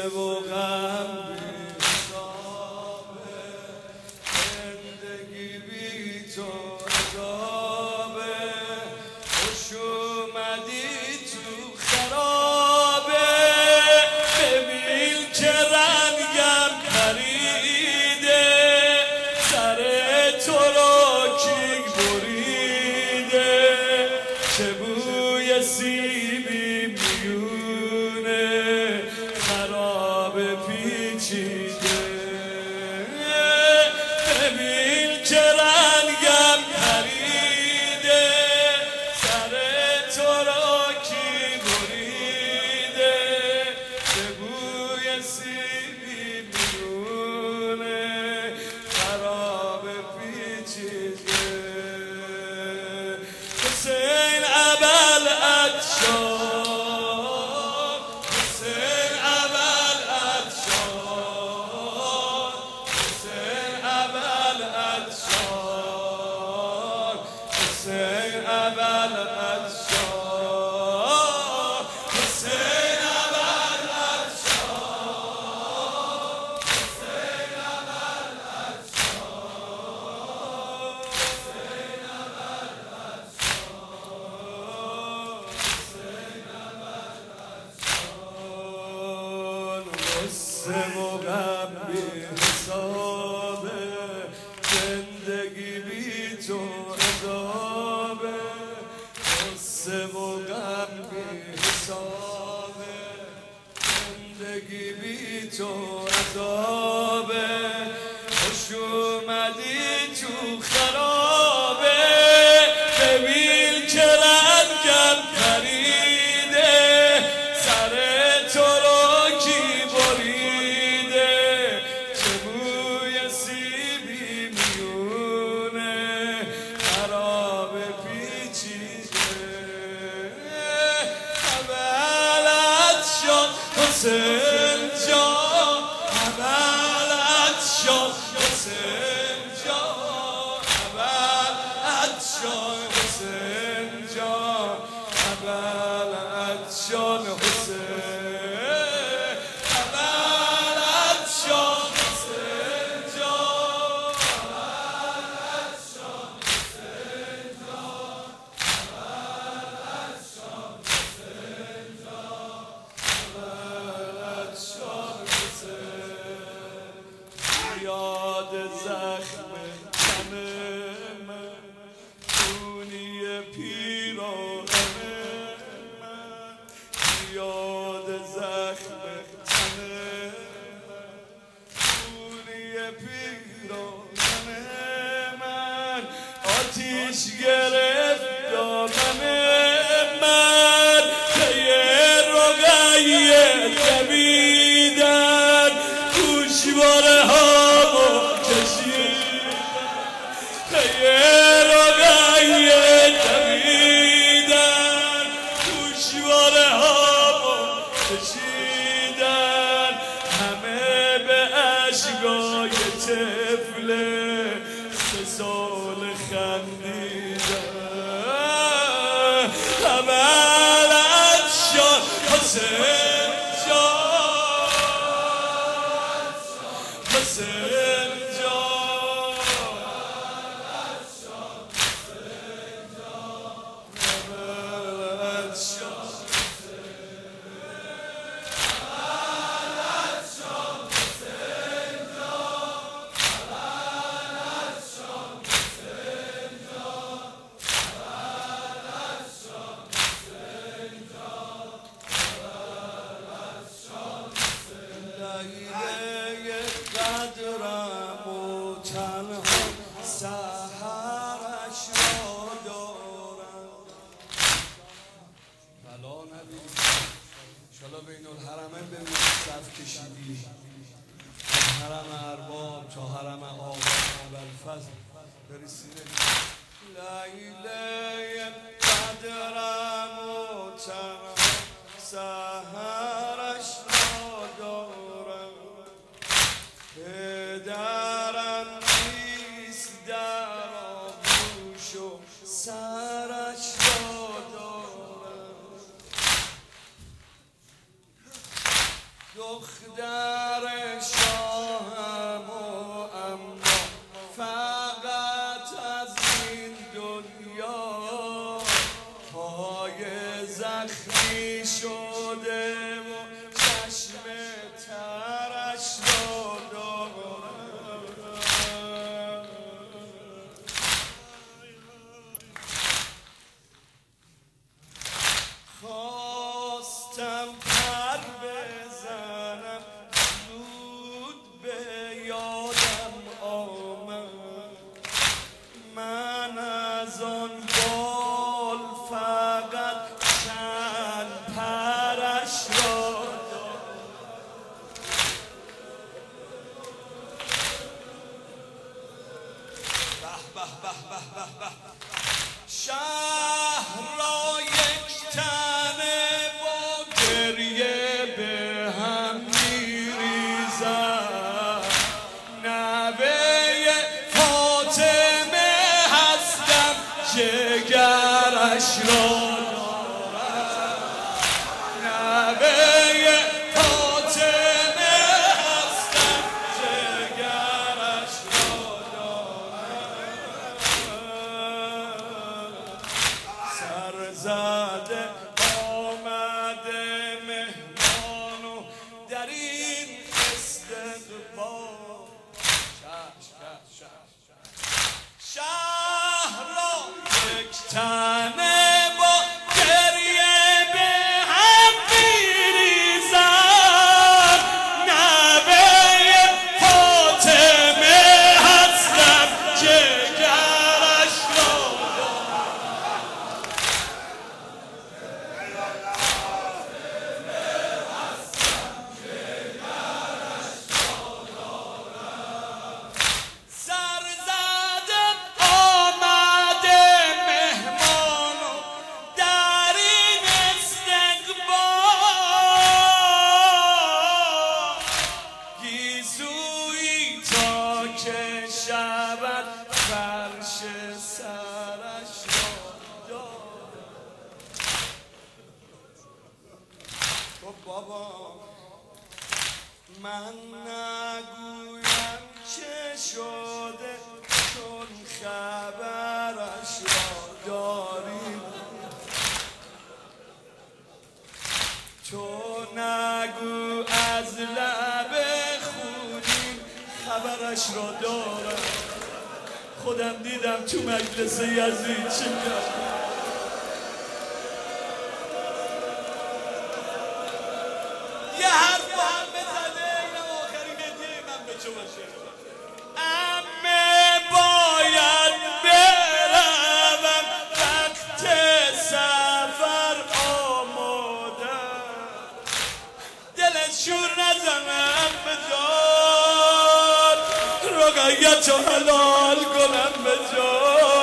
و غم بی حسابه، زندگی بی تو عذابه، خوش اومدی تو خرابه. ببین که رنگم پریده، سر تو رو کیک بریده، چه بوی سیبی میونه خراب پیچیده. ببین که رنگم پریده، سر تو رو کی بریده، چه بوی سیبی میونه خراب پیچیده. حسین ابل عطشان، حسین ابل عطشان، حسین ابل عطشان، حسین ابل عطشان، حسین ابل عطشان، حسین ابل غصه و غم بی حسابه، زندگی بی تو عذابه. غصه و غم بی حسابه، زندگی بی تو عذابه، خوش اومدی تو خرابه. ببین که رنگم پریده، سر تو رو کی بریده، چه بوی سیبی میونه خراب پیچیده. ابلت شد حسین جان، ابلت شد حسین جان، ابلت شد حسین جان، ابلت شد حسین، ابلت شد حسین جان، ابلت شد حسین جان، ابلت شد حسین جان، ابلت شد حسین. یاد زخم تن من، خونی پیراهن من، یاد زخم تن من، خونی پیراهن من، آتیش گرفت دامن من، پی رقیه دویدن، گوشواره هامو کشیدن، پی رقیه دویدن، گوشواره هامو کشیدن، همه به اشکای طفل 3 سال خندیدن. ابلت شد حسین جان، حسین جان، ابلت شد حسین جان، ابلت شد لیله قدرم و تنها سحرش را دارم. بلا نبید انشالله بین الحرمین ببینید صف کشیدی، از حرم ارباب تا حرم آقا ابوالفضل برسیده. لیله قدرم و تنها سحرش را دارم، پدرم نیست در آغوش و سرش را دارم. دختر شاهم و اما فقط از این دنیا پای زخمی شده و چشم ترش را دارم. خواستم پر بزنم زود به یادم آمد من از آن بال فقط چند پرش را شهر را یک تنه با گریه به هم میریزم نوه فاطمه هستم جگرش را دارم نوه فاطمه هستم جگرش را سرزده آمده مهمان و در این استقبال شهر را یک تنه با گریه به هم میریزم نوه فاطمه هستم جگرش را فرش سرش را دارم. تو بابا من نگویم چه شده چون خبرش را داریم تو نگو از لب خونین خبرش را دارم خودم دیدم تو مجلس یزید چه کرد یه حرف با هم بزنه اینم آخرین هدیه من به تو باشه عمه باید بروم وقت سفر آماده دلت شور نزنم به جان رقیت و حلال کنم به جان